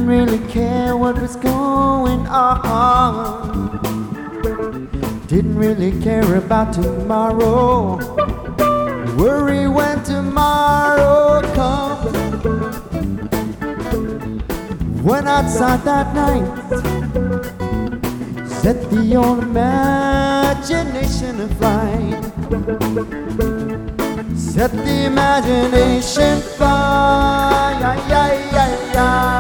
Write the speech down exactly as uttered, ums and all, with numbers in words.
didn't really care what was going on. Didn't really care about tomorrow. Worry when tomorrow comes. Went outside that night, set the old imagination aflight. Set the imagination fire.